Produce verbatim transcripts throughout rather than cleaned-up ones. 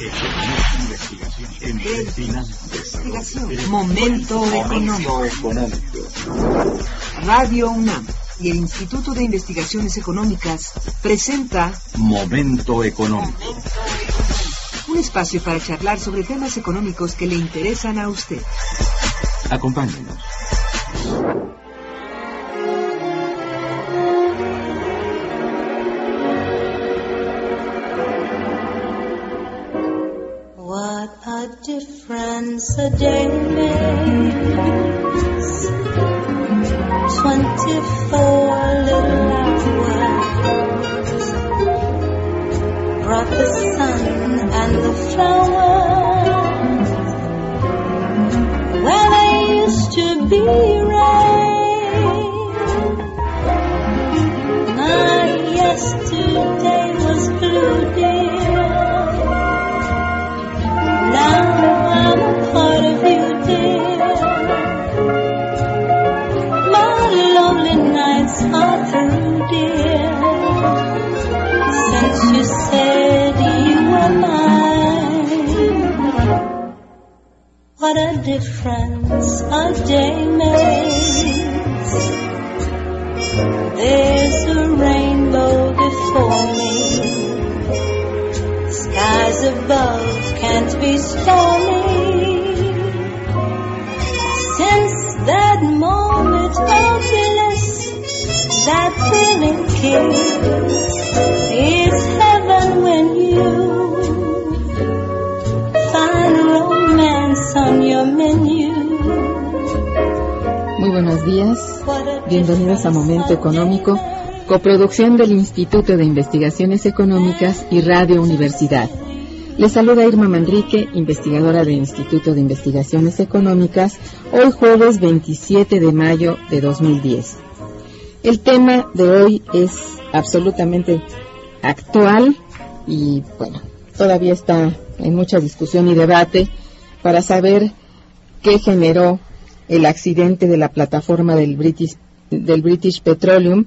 Momento económico. Radio UNAM y el Instituto de Investigaciones Económicas presenta Momento económico. Un espacio para charlar sobre temas económicos que le interesan a usted. Acompáñenos. What a difference a day makes. Twenty-four little hours brought the sun and the flowers where there used to be rain. My yesterday was blue, dear. Now I'm a part of you, dear. My lonely nights are through, dear. Since you said you were mine, what a difference a day makes. There's a rainbow before me. Skies above can't be stormy. Since that moment of bliss, that thrilling kiss, it's heaven when you find romance on your menu. Muy buenos días, bienvenidos a Momento Económico, coproducción del Instituto de Investigaciones Económicas y Radio Universidad. Les saluda Irma Manrique, investigadora del Instituto de Investigaciones Económicas, hoy jueves veintisiete de mayo de dos mil diez. El tema de hoy es absolutamente actual y, bueno, todavía está en mucha discusión y debate para saber qué generó el accidente de la plataforma del British, del British Petroleum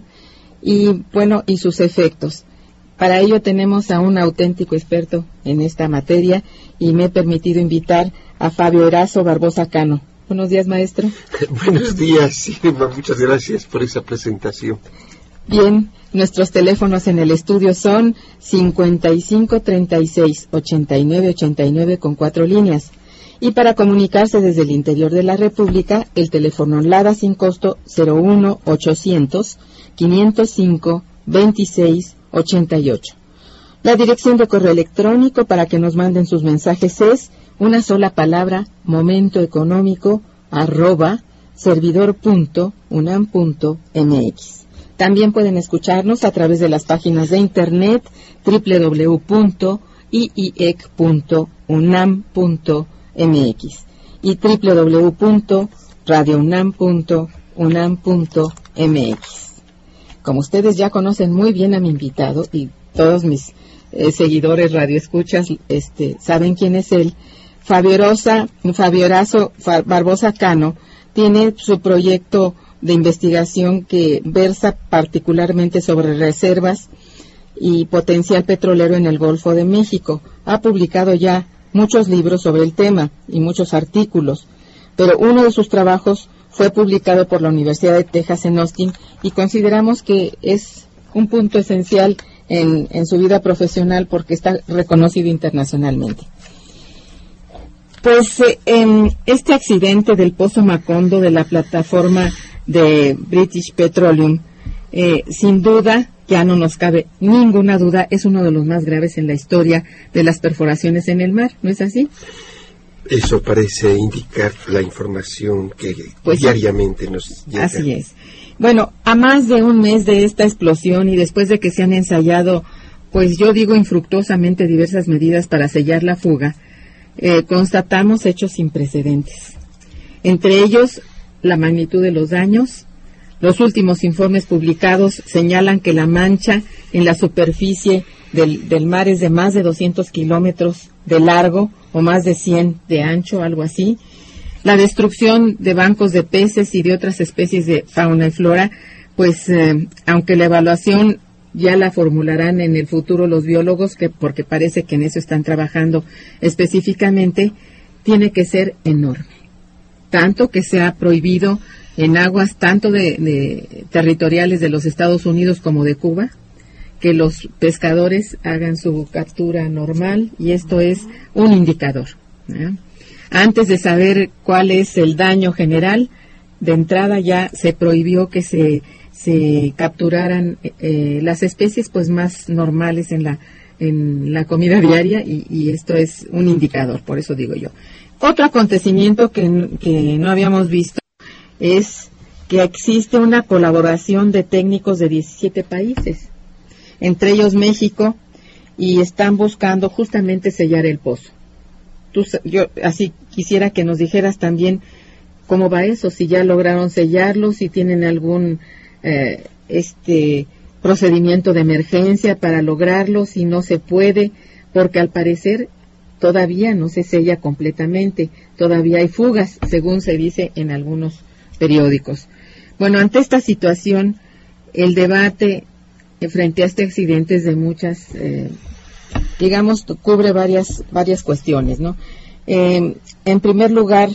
y, bueno, y sus efectos. Para ello tenemos a un auténtico experto en esta materia y me he permitido invitar a Fabio Erazo Barbosa Cano. Buenos días, maestro. Buenos días, Irma, muchas gracias por esa presentación. Bien, nuestros teléfonos en el estudio son cincuenta y cinco treinta y seis ochenta y nueve ochenta y nueve con cuatro líneas. Y para comunicarse desde el interior de la República, el teléfono LADA sin costo cero uno ochocientos quinientos cinco veintiséis ochenta y ocho. La dirección de correo electrónico para que nos manden sus mensajes es una sola palabra, momentoeconómico arroba servidor punto unam punto mx. También pueden escucharnos a través de las páginas de internet doble u doble u doble u punto i i e c punto unam punto mx y doble u doble u doble u punto radio unam punto unam punto mx. Como ustedes ya conocen muy bien a mi invitado y todos mis eh, seguidores radioescuchas este, saben quién es él, Fabio Rosa, Fabio Erazo Barbosa Cano tiene su proyecto de investigación que versa particularmente sobre reservas y potencial petrolero en el Golfo de México. Ha publicado ya muchos libros sobre el tema y muchos artículos, pero uno de sus trabajos fue publicado por la Universidad de Texas en Austin y consideramos que es un punto esencial en, en su vida profesional porque está reconocido internacionalmente. Pues eh, en este accidente del Pozo Macondo de la plataforma de British Petroleum, eh, sin duda, ya no nos cabe ninguna duda, es uno de los más graves en la historia de las perforaciones en el mar, ¿no es así? Eso parece indicar la información que pues, diariamente nos llega. Así es. Bueno, a más de un mes de esta explosión y después de que se han ensayado, pues yo digo infructuosamente diversas medidas para sellar la fuga, eh, constatamos hechos sin precedentes. Entre ellos, la magnitud de los daños. Los últimos informes publicados señalan que la mancha en la superficie del, del mar es de más de doscientos kilómetros de largo o más de cien de ancho, algo así. La destrucción de bancos de peces y de otras especies de fauna y flora, pues eh, aunque la evaluación ya la formularán en el futuro los biólogos, que porque parece que en eso están trabajando específicamente, tiene que ser enorme. Tanto que se ha prohibido en aguas tanto de, de territoriales de los Estados Unidos como de Cuba, que los pescadores hagan su captura normal, y esto es un indicador, ¿eh? Antes de saber cuál es el daño general, de entrada ya se prohibió que se, se capturaran eh, las especies pues más normales en la, en la comida diaria, y, y esto es un indicador, por eso digo yo. Otro acontecimiento que, que no habíamos visto es que existe una colaboración de técnicos de diecisiete países, entre ellos México, y están buscando justamente sellar el pozo. Tú, yo así quisiera que nos dijeras también cómo va eso, si ya lograron sellarlo, si tienen algún eh, este procedimiento de emergencia para lograrlo, si no se puede, porque al parecer todavía no se sella completamente, todavía hay fugas, según se dice en algunos periódicos. Bueno, ante esta situación, el debate frente a este accidente es de muchas, eh, digamos, cubre varias varias cuestiones, ¿no? Eh, en primer lugar,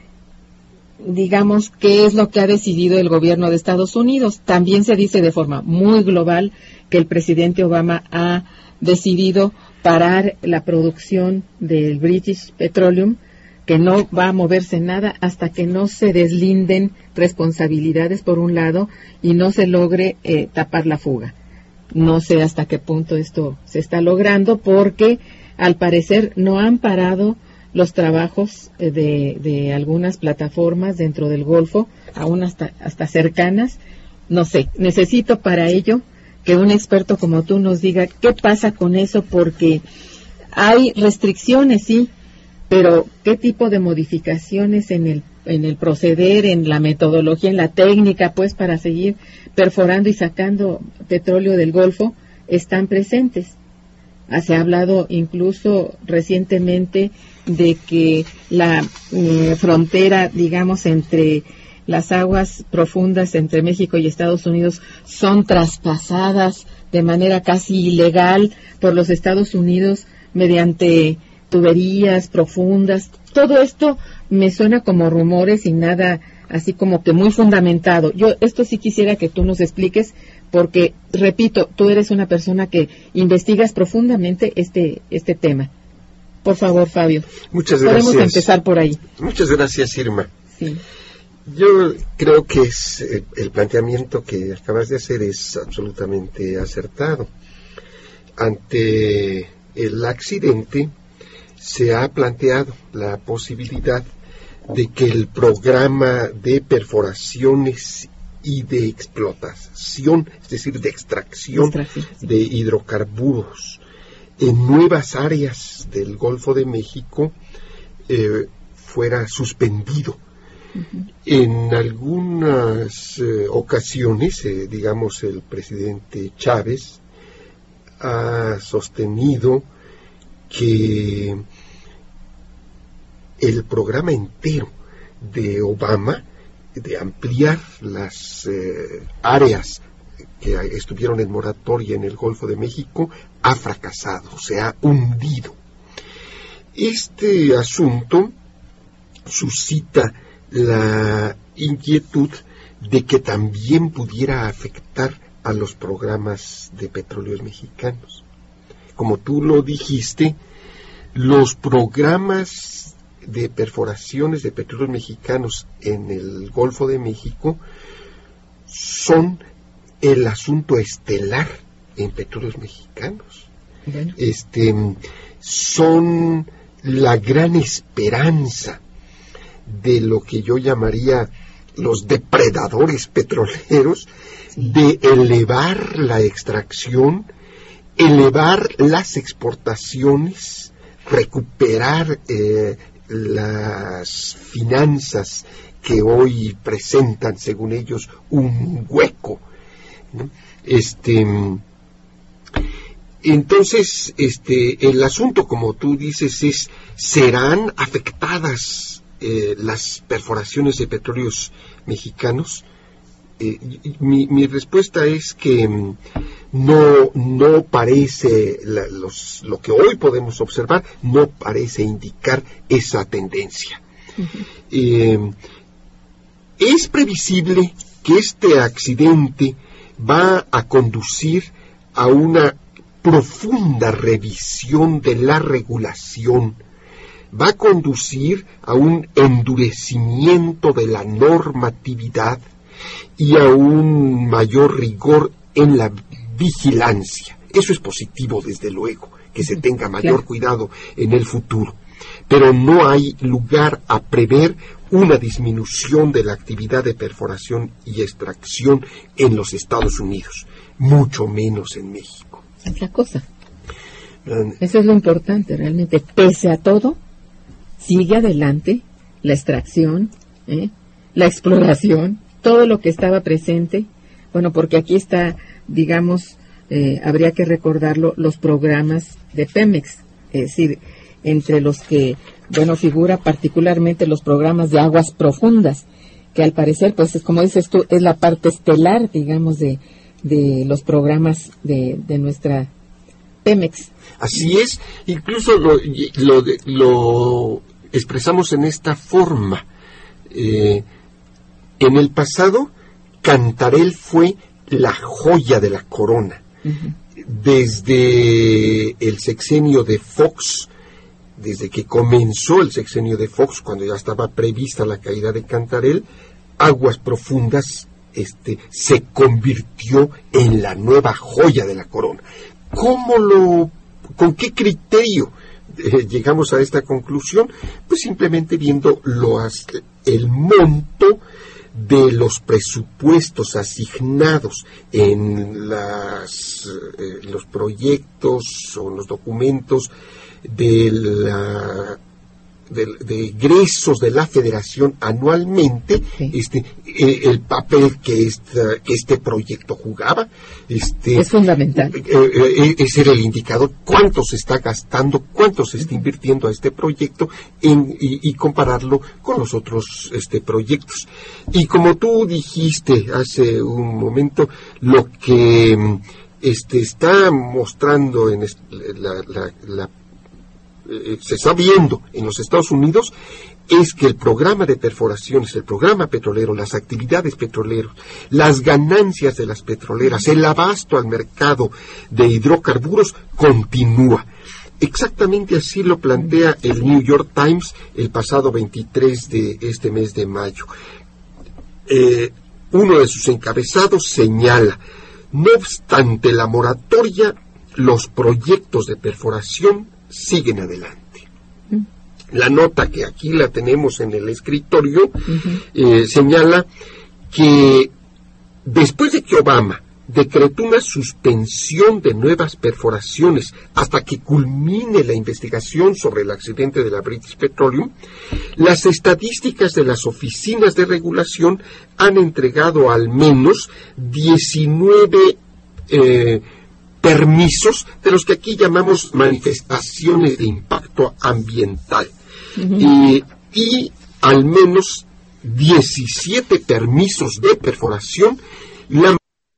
digamos, ¿qué es lo que ha decidido el gobierno de Estados Unidos? También se dice de forma muy global que el presidente Obama ha decidido parar la producción del British Petroleum, que no va a moverse nada hasta que no se deslinden responsabilidades por un lado y no se logre eh, tapar la fuga. No sé hasta qué punto esto se está logrando, porque al parecer no han parado los trabajos eh, de, de algunas plataformas dentro del Golfo, aún hasta, hasta cercanas. No sé, necesito para ello que un experto como tú nos diga qué pasa con eso, porque hay restricciones, sí, pero qué tipo de modificaciones en el en el proceder, en la metodología, en la técnica, pues, para seguir perforando y sacando petróleo del Golfo, están presentes. Ah, se ha hablado incluso recientemente de que la eh, frontera, digamos, entre las aguas profundas entre México y Estados Unidos son traspasadas de manera casi ilegal por los Estados Unidos mediante tuberías profundas. Todo esto me suena como rumores y nada así como que muy fundamentado. Yo esto sí quisiera que tú nos expliques, porque, repito, tú eres una persona que investigas profundamente este este tema. Por favor, Fabio. Muchas gracias. Podemos empezar por ahí. Muchas gracias, Irma. Sí. Yo creo que es eh, el planteamiento que acabas de hacer es absolutamente acertado. Ante el accidente se ha planteado la posibilidad de que el programa de perforaciones y de explotación, es decir, de extracción, extracción sí. de hidrocarburos en nuevas áreas del Golfo de México eh, fuera suspendido. Uh-huh. En algunas eh, ocasiones, eh, digamos, el presidente Chávez ha sostenido que el programa entero de Obama de ampliar las eh, áreas que estuvieron en moratoria en el Golfo de México ha fracasado, se ha hundido. Este asunto suscita la inquietud de que también pudiera afectar a los programas de petróleos mexicanos. Como tú lo dijiste, los programas de perforaciones de petróleos mexicanos en el Golfo de México son el asunto estelar en petróleos mexicanos. Bueno. Este, son la gran esperanza de lo que yo llamaría los depredadores petroleros, sí, de elevar la extracción, elevar las exportaciones, recuperar eh, las finanzas que hoy presentan, según ellos, un hueco, ¿no? Este, entonces, este, el asunto, como tú dices, es, ¿serán afectadas eh, las perforaciones de petróleos mexicanos? eh, mi, mi respuesta es que mm, no, no parece, la, los, lo que hoy podemos observar, no parece indicar esa tendencia. Uh-huh. Eh, es previsible que este accidente va a conducir a una profunda revisión de la regulación, va a conducir a un endurecimiento de la normatividad y a un mayor rigor en la vigilancia. Eso es positivo, desde luego, que se tenga mayor cuidado en el futuro. Pero no hay lugar a prever una disminución de la actividad de perforación y extracción en los Estados Unidos, mucho menos en México. Es la cosa. Eso es lo importante, realmente. Pese a todo, sigue adelante la extracción, ¿eh? la exploración, todo lo que estaba presente. Bueno, porque aquí está, digamos, eh, habría que recordarlo, los programas de Pemex, es decir, entre los que, bueno, figura particularmente los programas de aguas profundas, que al parecer, pues, es, como dices tú, es la parte estelar, digamos, de, de los programas de, de nuestra Pemex. Así es, incluso lo, lo, lo expresamos en esta forma. Eh, en el pasado, Cantarell fue la joya de la corona. Uh-huh. Desde el sexenio de Fox, desde que comenzó el sexenio de Fox, cuando ya estaba prevista la caída de Cantarell, Aguas Profundas este, se convirtió en la nueva joya de la corona. ¿Cómo lo, con qué criterio eh, llegamos a esta conclusión? Pues simplemente viendo los, el monto de los presupuestos asignados en las, eh, los proyectos o los documentos de, la, de, de egresos de la Federación anualmente, sí. este eh, el papel que, esta, que este proyecto jugaba. Este, es fundamental. Eh, eh, ese era el indicador, cuánto se está gastando, cuánto se está invirtiendo a este proyecto en, y, y compararlo con los otros este, proyectos. Y como tú dijiste hace un momento, lo que este, está mostrando en la, la, la se está viendo en los Estados Unidos es que el programa de perforaciones, el programa petrolero, las actividades petroleras, las ganancias de las petroleras, el abasto al mercado de hidrocarburos continúa. Exactamente así lo plantea el New York Times el pasado veintitrés de este mes de mayo. Eh, uno de sus encabezados señala: no obstante la moratoria, los proyectos de perforación siguen adelante. La nota, que aquí la tenemos en el escritorio, uh-huh. eh, señala que después de que Obama decretó una suspensión de nuevas perforaciones hasta que culmine la investigación sobre el accidente de la British Petroleum, las estadísticas de las oficinas de regulación han entregado al menos diecinueve eh, permisos, de los que aquí llamamos manifestaciones de impacto ambiental, uh-huh. y, y al menos diecisiete permisos de perforación la,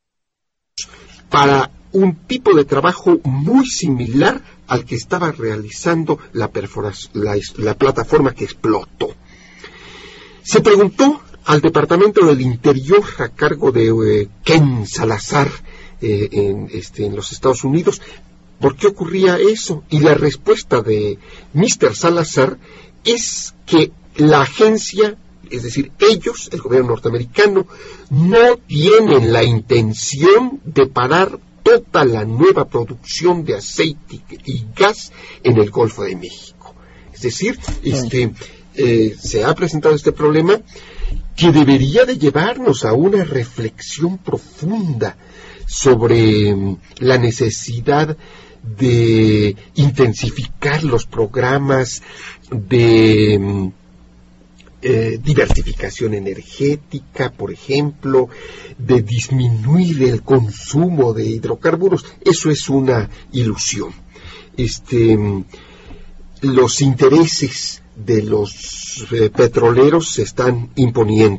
para un tipo de trabajo muy similar al que estaba realizando la, la, la plataforma que explotó. Se preguntó al Departamento del Interior a cargo de eh, Ken Salazar, Eh, en, este, en los Estados Unidos, ¿por qué ocurría eso? Y la respuesta de mister Salazar es que la agencia, es decir, ellos, el gobierno norteamericano, no tienen la intención de parar toda la nueva producción de aceite y gas en el Golfo de México. Es decir, este, eh, se ha presentado este problema que debería de llevarnos a una reflexión profunda sobre la necesidad de intensificar los programas de eh, diversificación energética, por ejemplo, de disminuir el consumo de hidrocarburos. Eso es una ilusión. Este, los intereses de los eh, petroleros se están imponiendo.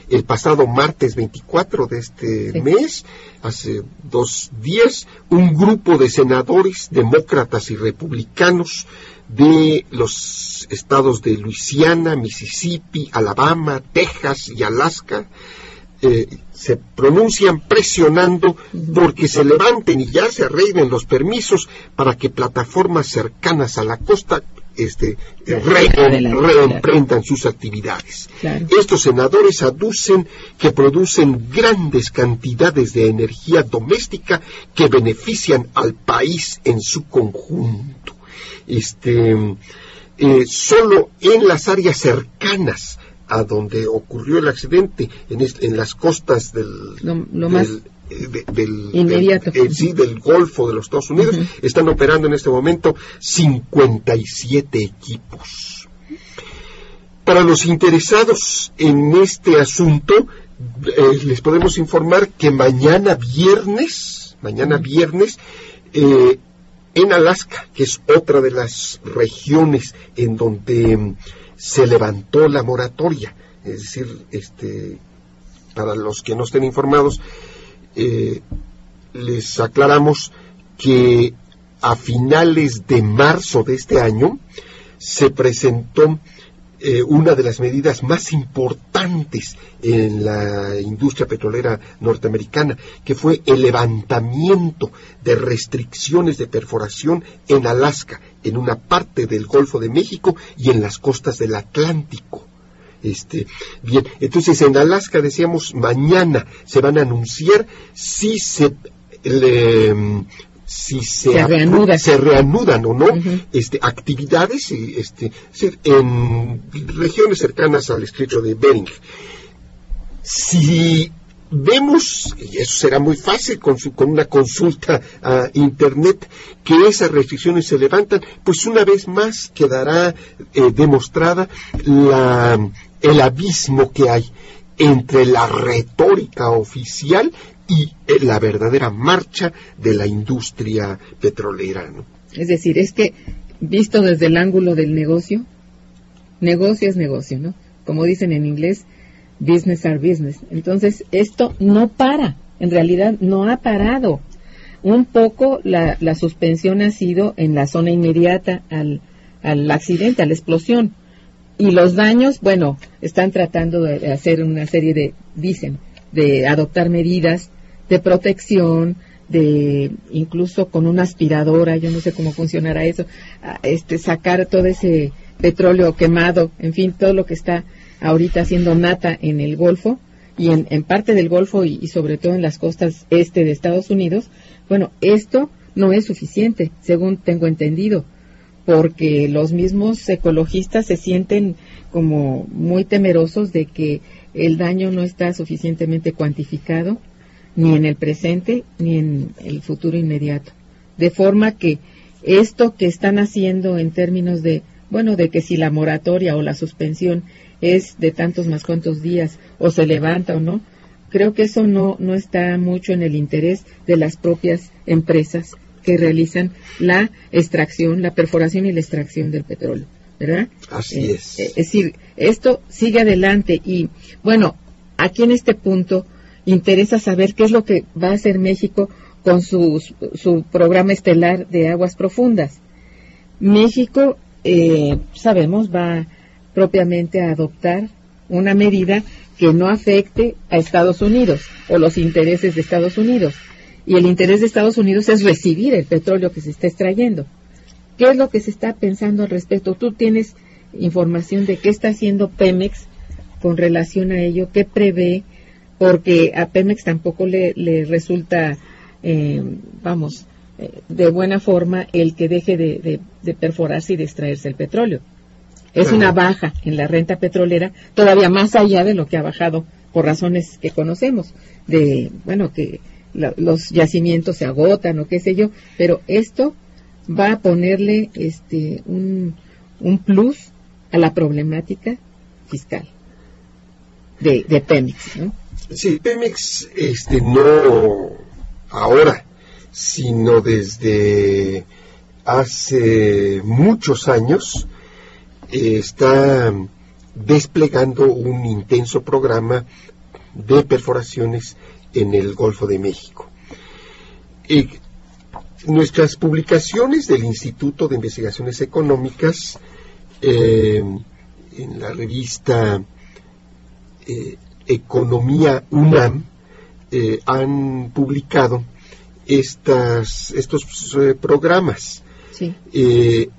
el pasado martes veinticuatro de este sí. mes, hace dos días, un grupo de senadores demócratas y republicanos de los estados de Luisiana, Mississippi, Alabama, Texas y Alaska, eh, se pronuncian presionando porque se levanten y ya se arreglen los permisos para que plataformas cercanas a la costa este, re, reemprendan sus actividades. Claro. Estos senadores aducen que producen grandes cantidades de energía doméstica que benefician al país en su conjunto. Este, eh, solo en las áreas cercanas a donde ocurrió el accidente, en, este, en las costas del, lo, lo más del, de, del, inmediato. Del, eh, sí, del Golfo de los Estados Unidos, uh-huh. están operando en este momento cincuenta y siete equipos. Para los interesados en este asunto, eh, les podemos informar que mañana viernes, mañana viernes, eh, en Alaska, que es otra de las regiones en donde se levantó la moratoria, es decir, este, para los que no estén informados, eh, les aclaramos que a finales de marzo de este año se presentó eh, una de las medidas más importantes en la industria petrolera norteamericana, que fue el levantamiento de restricciones de perforación en Alaska, en una parte del Golfo de México y en las costas del Atlántico. Este, bien, entonces en Alaska, decíamos, mañana se van a anunciar si se le, si se, se, reanuda. se reanudan o no uh-huh. este, actividades este, en regiones cercanas al estrecho de Bering. Si vemos, y eso será muy fácil con, su, con una consulta a internet, que esas restricciones se levantan, pues una vez más quedará eh, demostrada la, el abismo que hay entre la retórica oficial y eh, la verdadera marcha de la industria petrolera, ¿no? Es decir, es que visto desde el ángulo del negocio, negocio es negocio, ¿no? Como dicen en inglés, business are business. Entonces, esto no para, en realidad no ha parado. Un poco la, la suspensión ha sido en la zona inmediata al, al accidente, a la explosión. Y los daños, bueno, están tratando de hacer una serie de, dicen, de adoptar medidas de protección, de incluso con una aspiradora, yo no sé cómo funcionará eso, este sacar todo ese petróleo quemado, en fin, todo lo que está ahorita haciendo nata en el Golfo y en, en parte del Golfo y, y sobre todo en las costas este de Estados Unidos. Bueno, esto no es suficiente, según tengo entendido, porque los mismos ecologistas se sienten como muy temerosos de que el daño no está suficientemente cuantificado ni en el presente ni en el futuro inmediato, de forma que esto que están haciendo en términos de, bueno, de que si la moratoria o la suspensión es de tantos más cuantos días o se levanta o no, creo que eso no, no está mucho en el interés de las propias empresas que realizan la extracción, la perforación y la extracción del petróleo, ¿verdad? Así eh, es. Eh, es decir, esto sigue adelante y, bueno, aquí en este punto interesa saber qué es lo que va a hacer México con su, su programa estelar de aguas profundas. México, eh, sabemos, va propiamente a adoptar una medida que no afecte a Estados Unidos o los intereses de Estados Unidos. Y el interés de Estados Unidos es recibir el petróleo que se está extrayendo. ¿Qué es lo que se está pensando al respecto? ¿Tú tienes información de qué está haciendo Pemex con relación a ello? ¿Qué prevé? Porque a Pemex tampoco le, le resulta, eh, vamos, eh, de buena forma el que deje de, de, de perforarse y de extraerse el petróleo. Es una baja en la renta petrolera, todavía más allá de lo que ha bajado por razones que conocemos, de, bueno, que la, los yacimientos se agotan o qué sé yo, pero esto va a ponerle este un, un plus a la problemática fiscal de, de Pemex, ¿no? Sí, Pemex, este, no ahora, sino desde hace muchos años, eh, está desplegando un intenso programa de perforaciones en el Golfo de México. Eh, nuestras publicaciones del Instituto de Investigaciones Económicas, eh, en la revista eh, Economía UNAM, eh, han publicado estas, estos eh, programas. Sí. Eh,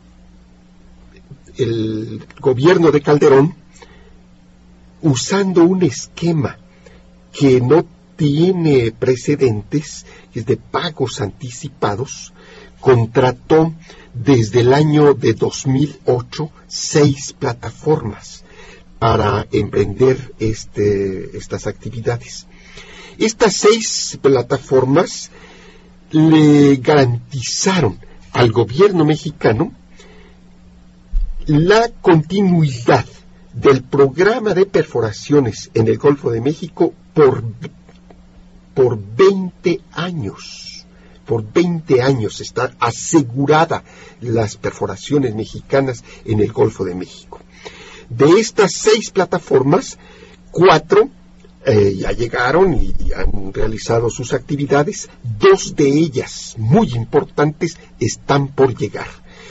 el gobierno de Calderón, usando un esquema que no tiene precedentes, es de pagos anticipados, contrató desde el año de dos mil ocho seis plataformas para emprender este, estas actividades. Estas seis plataformas le garantizaron al gobierno mexicano la continuidad del programa de perforaciones en el Golfo de México por, por veinte años. Por veinte años está asegurada las perforaciones mexicanas en el Golfo de México. De estas seis plataformas, cuatro eh, ya llegaron y, y han realizado sus actividades. Dos de ellas, muy importantes, están por llegar.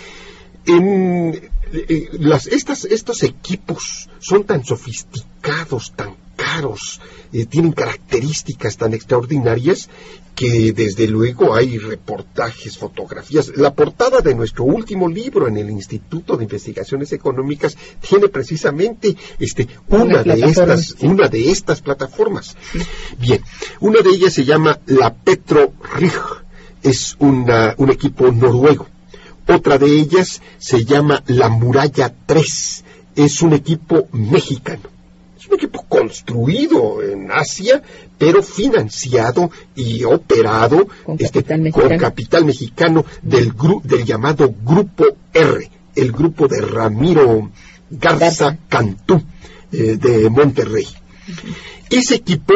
En, eh, las, estas, estos equipos son tan sofisticados, tan caros, eh, tienen características tan extraordinarias que desde luego hay reportajes, fotografías. La portada de nuestro último libro en el Instituto de Investigaciones Económicas tiene precisamente este, una, una de estas, sí. una de estas plataformas. Sí. Bien, una de ellas se llama la Petro Rig, es una, un equipo noruego. Otra de ellas se llama la Muralla tres, es un equipo mexicano. Es un equipo construido en Asia, pero financiado y operado con, este, capital, con mexicano. capital mexicano del, gru del llamado Grupo R, el grupo de Ramiro Garza, Garza. Cantú, eh, de Monterrey. Uh-huh. Ese equipo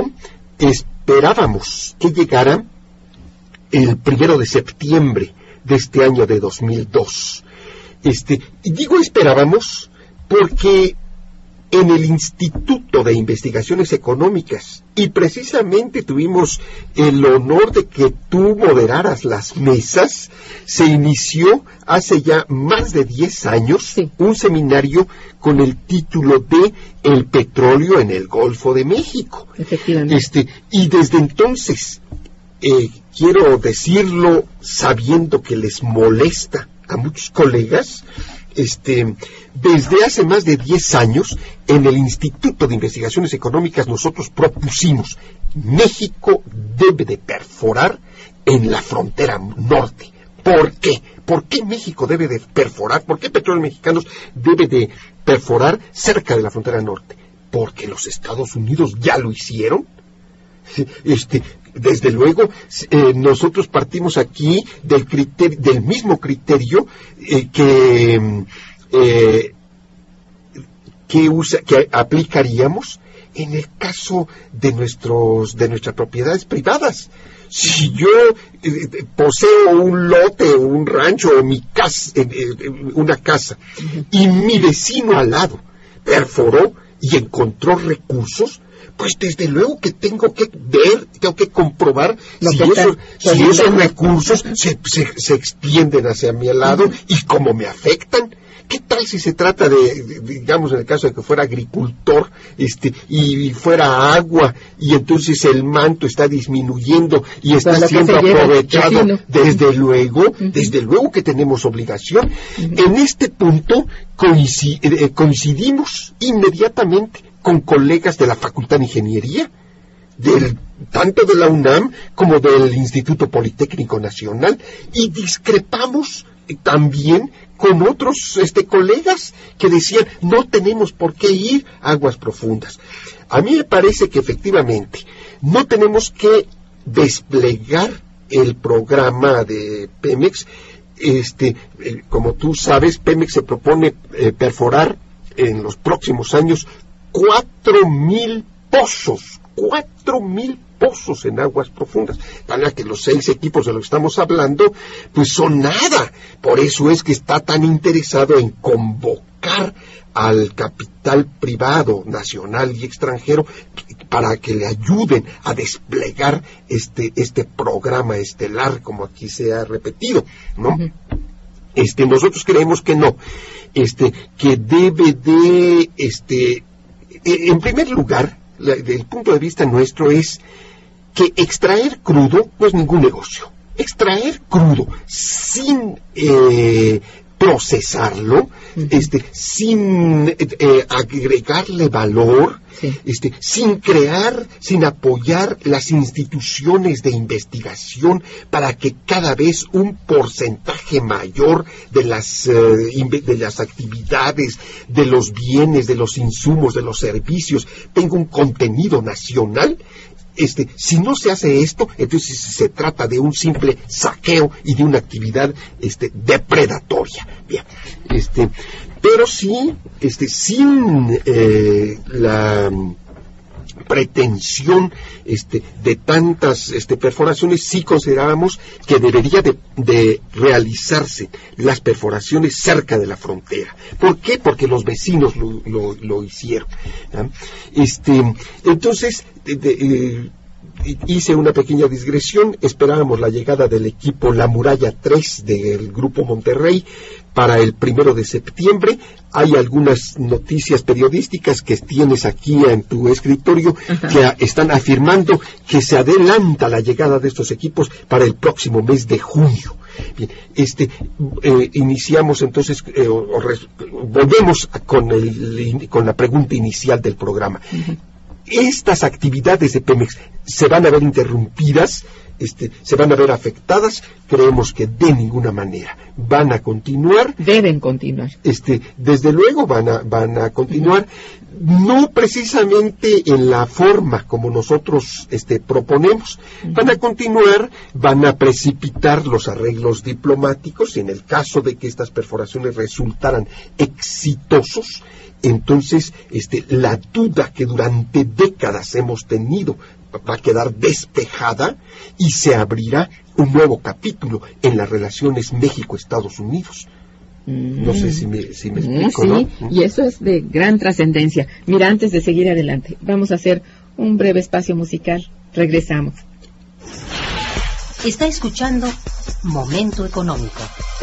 esperábamos que llegara el primero de septiembre de este año de dos mil dos. Este, y digo esperábamos porque en el Instituto de Investigaciones Económicas, y precisamente tuvimos el honor de que tú moderaras las mesas, se inició hace ya más de diez años sí. un seminario con el título de El petróleo en el Golfo de México. Efectivamente. Este, y desde entonces, eh, quiero decirlo sabiendo que les molesta a muchos colegas, Este, desde hace más de diez años, en el Instituto de Investigaciones Económicas nosotros propusimos, México debe de perforar en la frontera norte. ¿Por qué? ¿Por qué México debe de perforar? ¿Por qué Petróleos Mexicanos debe de perforar cerca de la frontera norte? Porque los Estados Unidos ya lo hicieron. Este, desde luego, eh, nosotros partimos aquí del criterio, del mismo criterio eh, que eh, que, usa, que aplicaríamos en el caso de nuestros de nuestras propiedades privadas. Si yo eh, poseo un lote, un rancho o mi casa, eh, eh, una casa, uh-huh. y mi vecino al lado perforó y encontró recursos, pues desde luego que tengo que ver, tengo que comprobar si, que eso, si esos recursos se, se, se extienden hacia mi lado uh-huh. y cómo me afectan. ¿Qué tal si se trata de, de, digamos, en el caso de que fuera agricultor, este, y fuera agua, y entonces el manto está disminuyendo y está bueno, siendo aprovechado? Lleva, desde luego, uh-huh. desde luego que tenemos obligación. Uh-huh. En este punto coincid, eh, coincidimos inmediatamente con colegas de la Facultad de Ingeniería, del, tanto de la UNAM como del Instituto Politécnico Nacional, y discrepamos eh, también con otros este, colegas que decían, no tenemos por qué ir a aguas profundas. A mí me parece que efectivamente no tenemos que desplegar el programa de Pemex. Este, eh, como tú sabes, Pemex se propone eh, perforar en los próximos años cuatro mil pozos, cuatro mil pozos en aguas profundas, para que los seis equipos de los que estamos hablando, pues son nada. Por eso es que está tan interesado en convocar al capital privado, nacional y extranjero, para que le ayuden a desplegar este, este programa estelar, como aquí se ha repetido, ¿no? Uh-huh. Este, nosotros creemos que no, este, que debe de, este, en primer lugar, la, del punto de vista nuestro es que extraer crudo no es ningún negocio. Extraer crudo sin eh, procesarlo, uh-huh. este, sin eh, agregarle valor, sí. este, sin crear, sin apoyar las instituciones de investigación para que cada vez un porcentaje mayor de las eh, de las actividades, de los bienes, de los insumos, de los servicios tenga un contenido nacional. Este, si no se hace esto, entonces se trata de un simple saqueo y de una actividad este, depredatoria. Bien, este, pero sí, este, sin eh, la pretensión este, de tantas este, perforaciones, sí considerábamos que debería de, de realizarse las perforaciones cerca de la frontera. ¿Por qué? Porque los vecinos lo, lo, lo hicieron, ¿no? Este, entonces, de, de, eh, hice una pequeña digresión. Esperábamos la llegada del equipo La Muralla tres del Grupo Monterrey para el primero de septiembre. Hay algunas noticias periodísticas que tienes aquí en tu escritorio, ajá, que a, están afirmando que se adelanta la llegada de estos equipos para el próximo mes de junio. Bien, este, eh, iniciamos entonces, eh, o, o res, volvemos con, el, con la pregunta inicial del programa. Uh-huh. Estas actividades de Pemex se van a ver interrumpidas, este, se van a ver afectadas. Creemos que de ninguna manera van a continuar. Deben continuar. Este, desde luego van a, van a continuar, uh-huh, no precisamente en la forma como nosotros este, proponemos. Uh-huh. Van a continuar, van a precipitar los arreglos diplomáticos. En el caso de que estas perforaciones resultaran exitosos, entonces este, la duda que durante décadas hemos tenido va a quedar despejada y se abrirá un nuevo capítulo en las relaciones México-Estados Unidos. Mm. No sé si me, si me explico, mm, sí, ¿no? Y eso es de gran trascendencia. Mira, antes de seguir adelante, vamos a hacer un breve espacio musical. Regresamos. Está escuchando Momento Económico.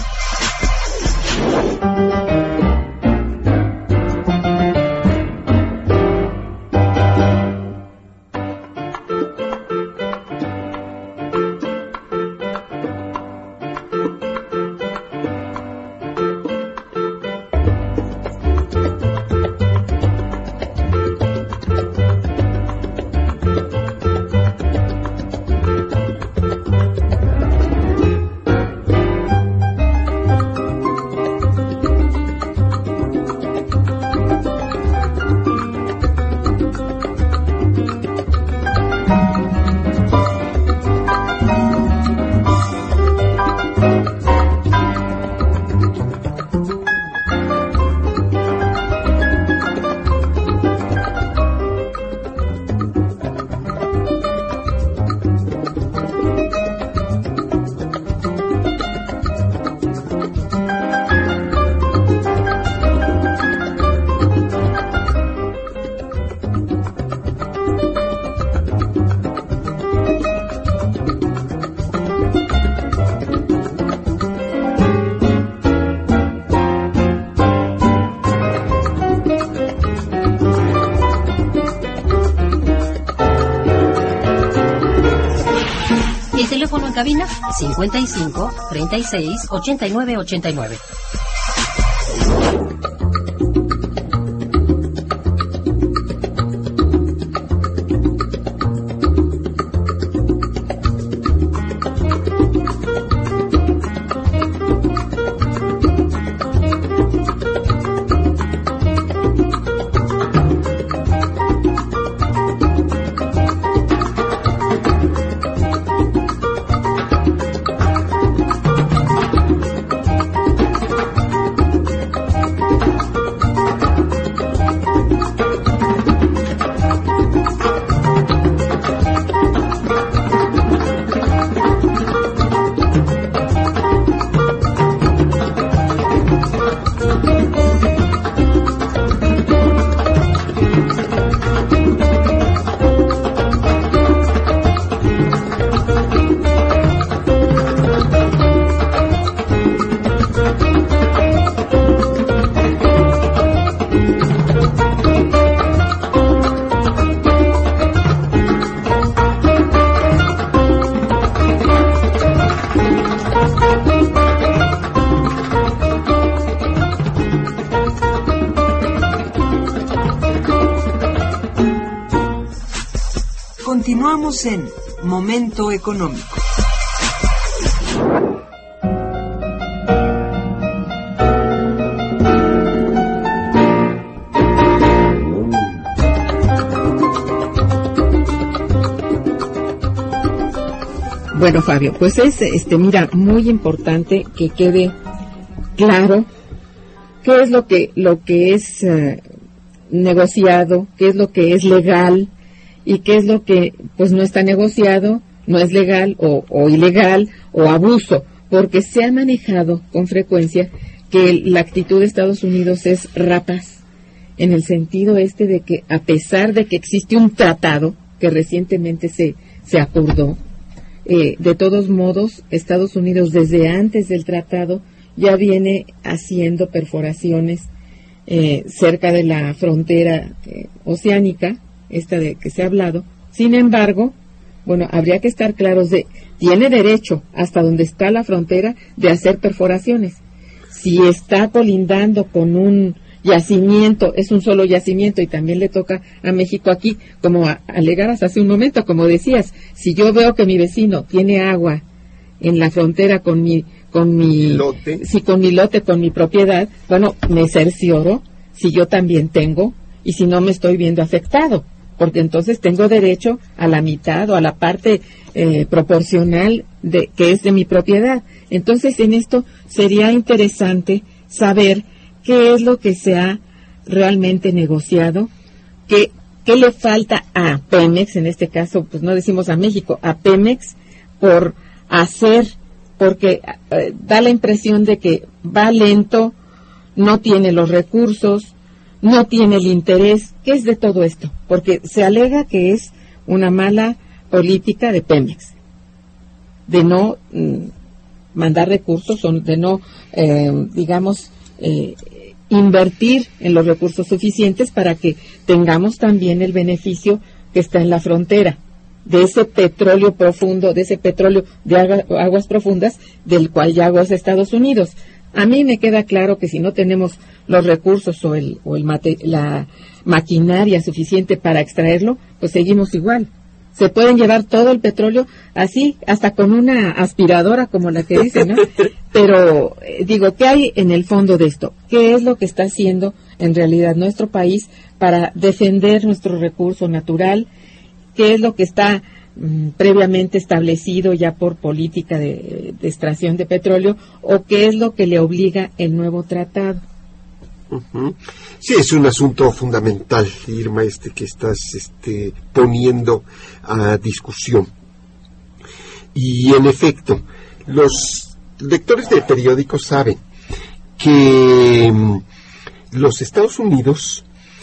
Cabina cincuenta y cinco, treinta y seis, ochenta y nueve, ochenta y nueve. Continuamos en Momento Económico. Bueno, Fabio, pues es, este, mira, muy importante que quede claro qué es lo que, lo que es uh, negociado, qué es lo que es legal y qué es lo que, pues, no está negociado, no es legal o, o ilegal o abuso, porque se ha manejado con frecuencia que la actitud de Estados Unidos es rapaz, en el sentido este de que a pesar de que existe un tratado que recientemente se, se acordó, Eh, de todos modos, Estados Unidos desde antes del tratado ya viene haciendo perforaciones eh, cerca de la frontera eh, oceánica, esta de que se ha hablado. Sin embargo, bueno, habría que estar claros de, tiene derecho hasta donde está la frontera de hacer perforaciones. Si está colindando con un yacimiento, es un solo yacimiento y también le toca a México aquí, como a, alegaras hace un momento, como decías, si yo veo que mi vecino tiene agua en la frontera con mi con mi lote, sí, con mi lote, con mi propiedad, bueno, me cercioro si yo también tengo y si no me estoy viendo afectado, porque entonces tengo derecho a la mitad o a la parte eh, proporcional de que es de mi propiedad. Entonces, en esto sería interesante saber qué es lo que se ha realmente negociado, qué, qué le falta a Pemex, en este caso, pues no decimos a México, a Pemex, por hacer, porque eh, da la impresión de que va lento, no tiene los recursos, no tiene el interés. ¿Qué es de todo esto? Porque se alega que es una mala política de Pemex, de no mm, mandar recursos, o de no, eh, digamos, eh, invertir en los recursos suficientes para que tengamos también el beneficio que está en la frontera, de ese petróleo profundo, de ese petróleo de agua, aguas profundas, del cual ya goza Estados Unidos. A mí me queda claro que si no tenemos los recursos o el, o el mate, la maquinaria suficiente para extraerlo, pues seguimos igual. Se pueden llevar todo el petróleo así, hasta con una aspiradora como la que dicen, ¿no? Pero, eh, digo, ¿qué hay en el fondo de esto? ¿Qué es lo que está haciendo en realidad nuestro país para defender nuestro recurso natural? ¿Qué es lo que está mm, previamente establecido ya por política de, de extracción de petróleo? ¿O qué es lo que le obliga el nuevo tratado? Uh-huh. Sí, es un asunto fundamental, Irma, este que estás este, poniendo a discusión. Y en efecto, los lectores de periódicos saben que um, los Estados Unidos,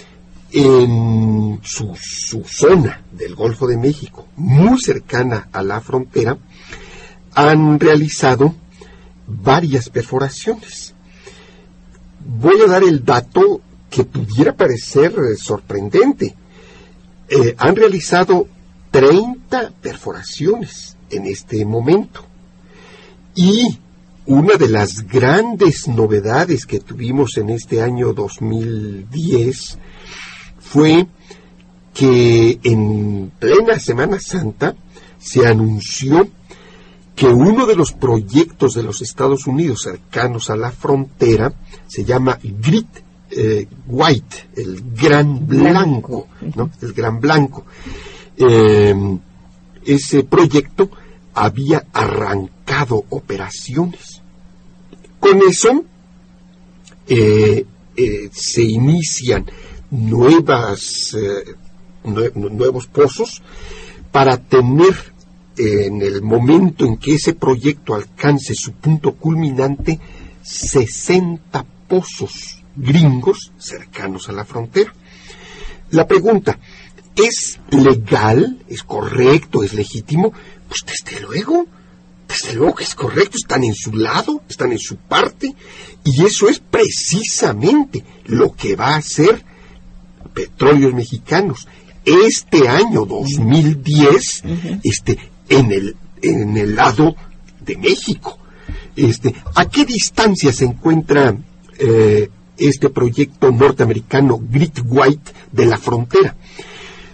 en su, su zona del Golfo de México, muy cercana a la frontera, han realizado varias perforaciones. Voy a dar el dato que pudiera parecer eh, sorprendente. Eh, han realizado treinta perforaciones en este momento. Y una de las grandes novedades que tuvimos en este año dos mil diez fue que en plena Semana Santa se anunció que uno de los proyectos de los Estados Unidos cercanos a la frontera se llama Great eh, White, el Gran Blanco, ¿no? El Gran Blanco. Eh, ese proyecto había arrancado operaciones. Con eso eh, eh, se inician nuevas eh, nue- nuevos pozos para tener, en el momento en que ese proyecto alcance su punto culminante, sesenta pozos gringos cercanos a la frontera. La pregunta, ¿es legal? ¿Es correcto? ¿Es legítimo? Pues desde luego, desde luego que es correcto, están en su lado, están en su parte, y eso es precisamente lo que va a hacer Petróleos Mexicanos este año dos mil diez, uh-huh. este en el en el lado de México. Este, ¿a qué distancia se encuentra eh, este proyecto norteamericano Great White de la frontera?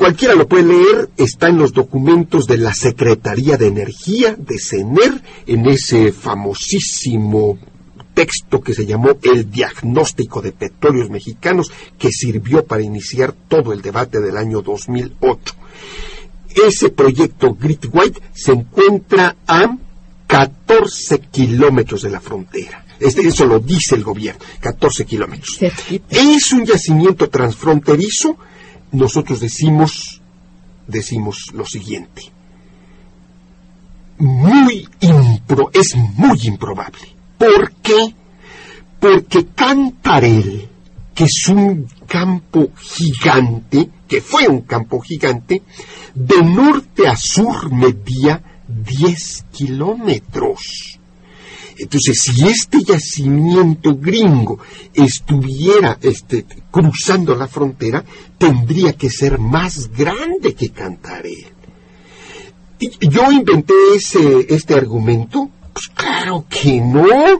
cualquiera lo puede leer, está en los documentos de la Secretaría de Energía, de CENER, en ese famosísimo texto que se llamó El Diagnóstico de Petróleos Mexicanos, que sirvió para iniciar todo el debate del año dos mil ocho. Ese proyecto Great White se encuentra a catorce kilómetros de la frontera. Este, eso lo dice el gobierno, catorce kilómetros. Es un yacimiento transfronterizo. Nosotros decimos, decimos lo siguiente. Muy impro, es muy improbable. ¿Por qué? Porque Cantarell, que es un campo gigante, que fue un campo gigante, de norte a sur medía diez kilómetros. Entonces, si este yacimiento gringo estuviera este, cruzando la frontera, tendría que ser más grande que Cantarell. Y yo inventé ese, este argumento. Pues claro que no,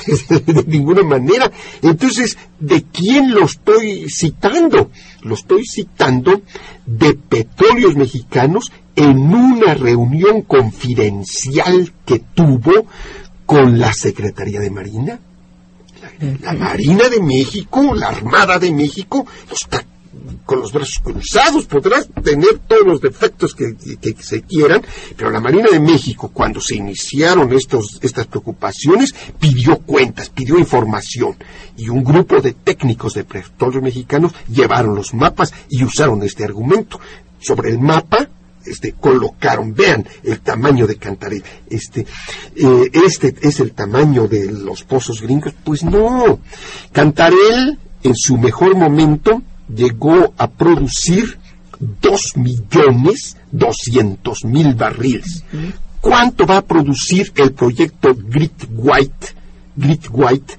de ninguna manera. Entonces, ¿de quién lo estoy citando? Lo estoy citando de Petróleos Mexicanos en una reunión confidencial que tuvo con la Secretaría de Marina. La, la Marina de México, la Armada de México, está con los brazos cruzados, podrás tener todos los defectos que, que, que se quieran, pero la Marina de México, cuando se iniciaron estos, estas preocupaciones, pidió cuentas, pidió información, y un grupo de técnicos de Petróleos Mexicanos llevaron los mapas y usaron este argumento. Sobre el mapa, este, colocaron, vean el tamaño de Cantarell, este, eh, este es el tamaño de los pozos gringos. Pues no, Cantarell, en su mejor momento, llegó a producir dos millones doscientos mil barriles. Uh-huh. ¿Cuánto va a producir el proyecto Great White, Great White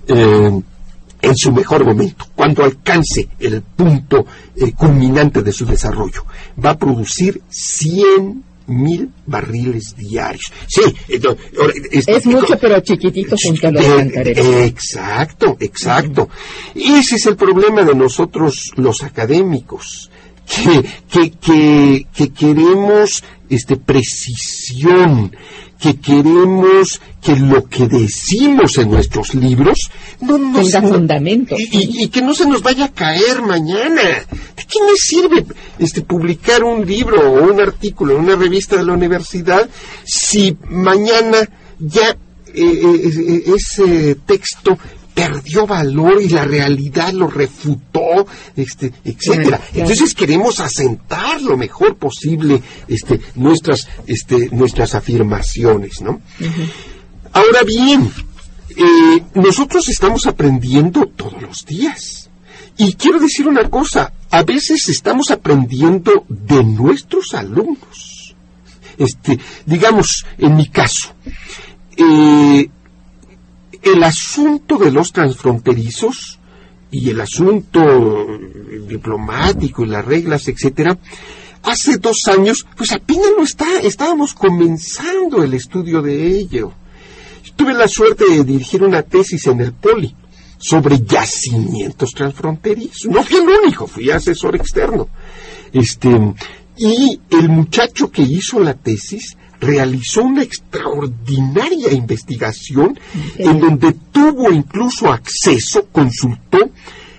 eh, en su mejor momento, cuando alcance el punto eh, culminante de su desarrollo? Va a producir cien mil barriles diarios. Sí, entonces, este, es mucho, pero chiquitito junto a lo de Cantarell. Exacto, exacto. Uh-huh. Ese es el problema de nosotros los académicos, que, que, que, que queremos este, precisión, que queremos que lo que decimos en nuestros libros no nos tenga fundamento. Y, y, y que no se nos vaya a caer mañana. ¿De qué me sirve este, publicar un libro o un artículo en una revista de la universidad si mañana ya eh, eh, ese texto perdió valor y la realidad lo refutó, este, etcétera? Claro, claro. Entonces queremos asentar lo mejor posible este, nuestras, este, nuestras afirmaciones, ¿no? Uh-huh. Ahora bien, eh, nosotros estamos aprendiendo todos los días. Y quiero decir una cosa, a veces estamos aprendiendo de nuestros alumnos. Este, digamos, en mi caso, eh, el asunto de los transfronterizos y el asunto diplomático y las reglas, etcétera, hace dos años, pues apenas no está, estábamos comenzando el estudio de ello. Tuve la suerte de dirigir una tesis en el Poli sobre yacimientos transfronterizos. No fui el único, fui asesor externo. Este, y el muchacho que hizo la tesis realizó una extraordinaria investigación en donde tuvo incluso acceso, consultó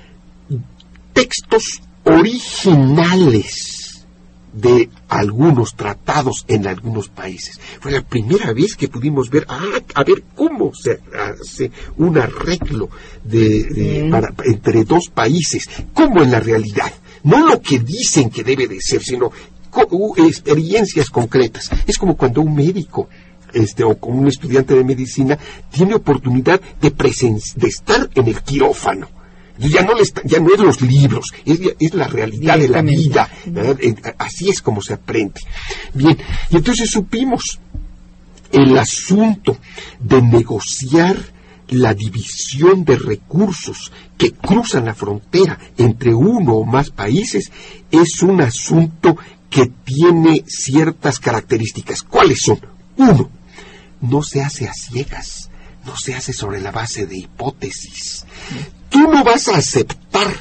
textos originales de algunos tratados en algunos países. Fue la primera vez que pudimos ver, ah, a ver cómo se hace un arreglo de, de, para, entre dos países, cómo en la realidad, no lo que dicen que debe de ser, sino experiencias concretas. Es como cuando un médico este o como un estudiante de medicina tiene oportunidad de presen- de estar en el quirófano. Ya no, le está, ya no es los libros, es, es la realidad de la vida, ¿verdad? Así es como se aprende. Bien, y entonces supimos el asunto de negociar la división de recursos que cruzan la frontera entre uno o más países es un asunto que tiene ciertas características. ¿Cuáles son? Uno, no se hace a ciegas, no se hace sobre la base de hipótesis. Tú no vas a aceptar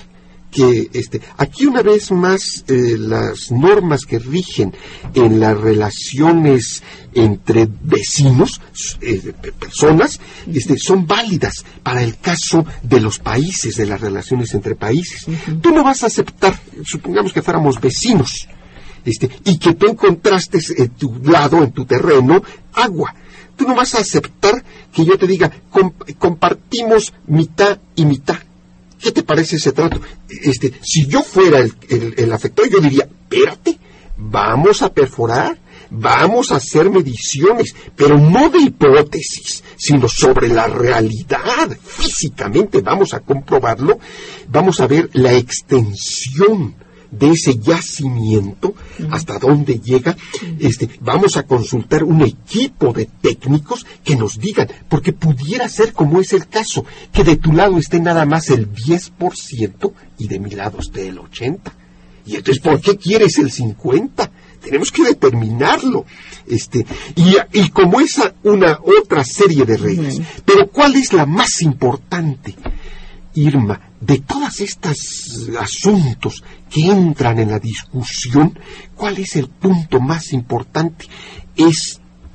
que este, aquí una vez más eh, las normas que rigen en las relaciones entre vecinos, eh, personas, este, son válidas para el caso de los países, de las relaciones entre países. Uh-huh. Tú no vas a aceptar, supongamos que fuéramos vecinos, este, y que tú encontraste en tu lado, en tu terreno, agua. Tú no vas a aceptar que yo te diga, comp- compartimos mitad y mitad. ¿Qué te parece ese trato? Este, si yo fuera el, el, el afectado, yo diría, espérate, vamos a perforar, vamos a hacer mediciones, pero no de hipótesis, sino sobre la realidad. Físicamente vamos a comprobarlo, vamos a ver la extensión de ese yacimiento, uh-huh. hasta dónde llega. Este, vamos a consultar un equipo de técnicos que nos digan, porque pudiera ser, como es el caso, que de tu lado esté nada más el diez por ciento y de mi lado esté el ochenta por ciento. Y entonces, ¿por qué quieres el cincuenta por ciento? Tenemos que determinarlo. Este, y, y como esa, una otra serie de reglas. Uh-huh. Pero ¿cuál es la más importante, Irma, de todos estos asuntos que entran en la discusión? ¿Cuál es el punto más importante? Es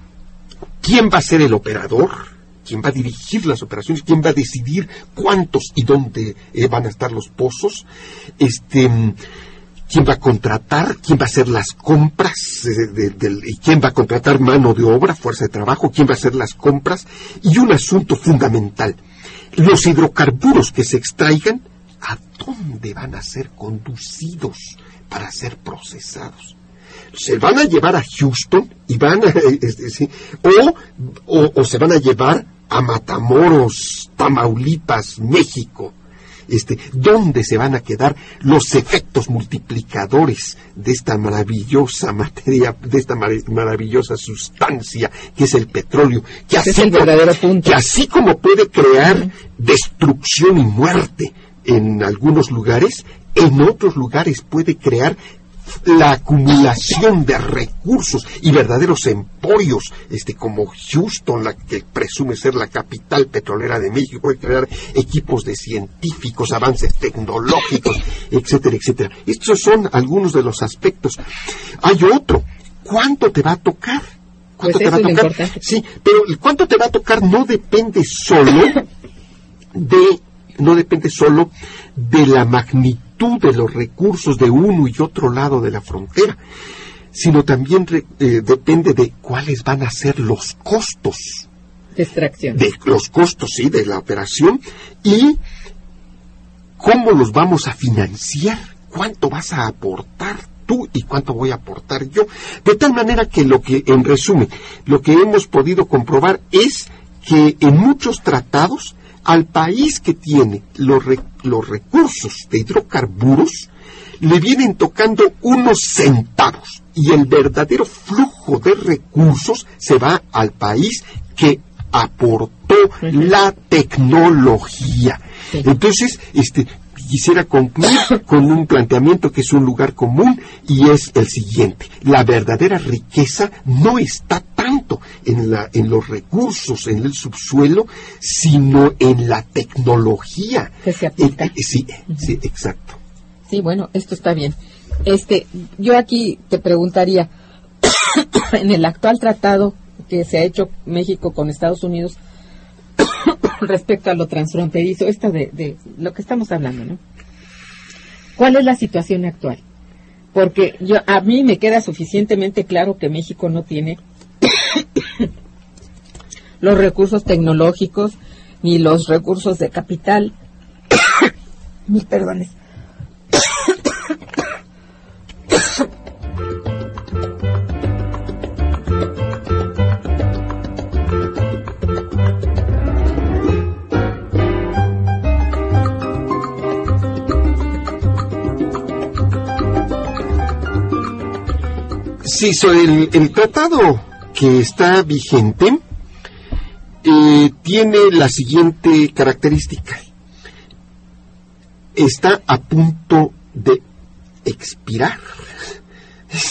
quién va a ser el operador, quién va a dirigir las operaciones, quién va a decidir cuántos y dónde eh, van a estar los pozos, este, quién va a contratar, quién va a hacer las compras, de, de, de, y quién va a contratar mano de obra, fuerza de trabajo, quién va a hacer las compras, y un asunto fundamental: los hidrocarburos que se extraigan, ¿a dónde van a ser conducidos para ser procesados? ¿Se van a llevar a Houston y van a, este, sí, o, o, o se van a llevar a Matamoros, Tamaulipas, México? Este, ¿dónde se van a quedar los efectos multiplicadores de esta maravillosa materia, de esta mar- maravillosa sustancia que es el petróleo, que así, es el verdadero punto. que así como puede crear destrucción y muerte en algunos lugares, en otros lugares puede crear la acumulación de recursos y verdaderos emporios, este, como Houston, la que presume ser la capital petrolera de México, puede crear equipos de científicos, avances tecnológicos, etcétera, etcétera. Estos son algunos de los aspectos. Hay otro: ¿cuánto te va a tocar? ¿Cuánto Pues te va a tocar? Sí, pero el cuánto te va a tocar no depende solo de, no depende solo de la magnitud de los recursos de uno y otro lado de la frontera, sino también re, eh, depende de cuáles van a ser los costos de extracción, de los costos, sí, de la operación, y cómo los vamos a financiar, cuánto vas a aportar tú y cuánto voy a aportar yo, de tal manera que lo que, en resumen, lo que hemos podido comprobar es que en muchos tratados al país que tiene los, re, los recursos de hidrocarburos le vienen tocando unos centavos, y el verdadero flujo de recursos se va al país que aportó uh-huh. la tecnología. Sí. Entonces, este, quisiera concluir con un planteamiento que es un lugar común, y es el siguiente: la verdadera riqueza no está tanto en, la, en los recursos, en el subsuelo, sino en la tecnología que se aplica. Eh, eh, sí, uh-huh. sí, exacto. Sí, bueno, esto está bien. Este, yo aquí te preguntaría, en el actual tratado que se ha hecho México con Estados Unidos respecto a lo transfronterizo, esta de, de lo que estamos hablando, ¿no? ¿Cuál es la situación actual? Porque yo, a mí me queda suficientemente claro que México no tiene los recursos tecnológicos ni los recursos de capital. Mil perdones. Sí, so el, el tratado que está vigente eh, tiene la siguiente característica: está a punto de expirar.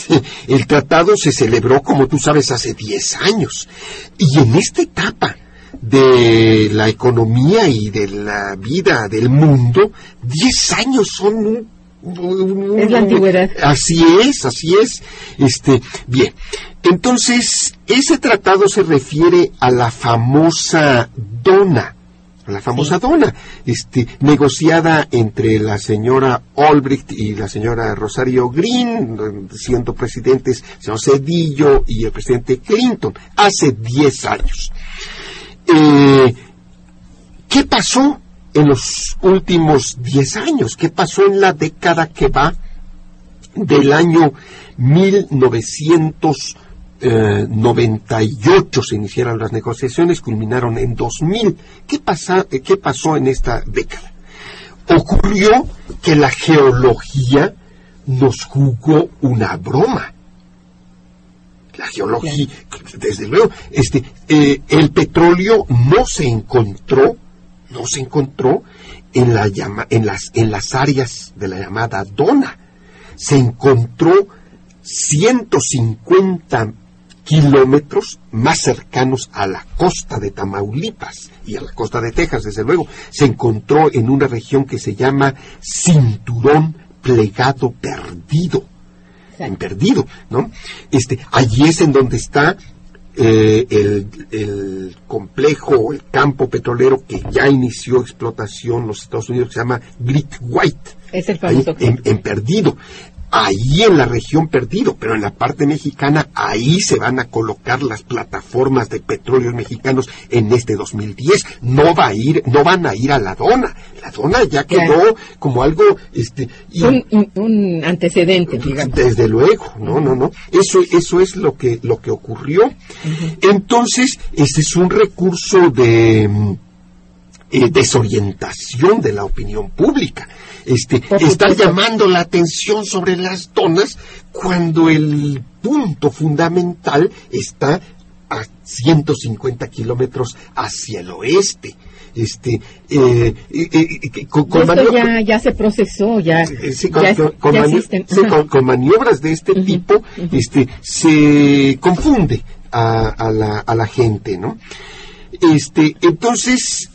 El tratado se celebró, como tú sabes, hace diez años, y en esta etapa de la economía y de la vida del mundo, diez años son un, un, es la antigüedad. Así es, así es. Este, bien, entonces ese tratado se refiere a la famosa dona, la famosa sí. dona, este, negociada entre la señora Olbricht y la señora Rosario Green, siendo presidentes el señor Zedillo y el presidente Clinton, hace diez años. Eh, ¿Qué pasó en los últimos diez años? ¿Qué pasó en la década que va del año mil novecientos noventa y ocho? Se iniciaron las negociaciones, culminaron en dos mil. ¿Qué, pasa, ¿Qué pasó en esta década? Ocurrió que la geología nos jugó una broma. La geología, desde luego, este, eh, el petróleo no se encontró, no se encontró en la llama, en las, en las áreas de la llamada dona. Se encontró ciento cincuenta kilómetros más cercanos a la costa de Tamaulipas y a la costa de Texas, desde luego. Se encontró en una región que se llama Cinturón Plegado Perdido. En perdido, ¿no? Este, allí es en donde está eh, el, el complejo, el campo petrolero que ya inició explotación en los Estados Unidos, que se llama Great White. Es el famoso. Ahí, en, en Perdido. Ahí en la región Perdido, pero en la parte mexicana, ahí se van a colocar las plataformas de petróleos mexicanos en este dos mil diez. No va a ir, no van a ir a la dona. La dona ya quedó claro. como algo, este, y, un, un, un antecedente, digamos. Desde luego, no, no, no. Eso, eso es lo que, lo que ocurrió. Uh-huh. Entonces, este es un recurso de eh, desorientación de la opinión pública. Este, están llamando la atención sobre las donas cuando el punto fundamental está a ciento cincuenta kilómetros hacia el oeste. Este, eh, eh, eh, con, con esto ya, ya se procesó, ya, eh, sí, con, ya, con, con, ya mani sí, con, con maniobras de este uh-huh, tipo, uh-huh. este, se confunde a, a, la, a la gente, ¿no? Este, entonces,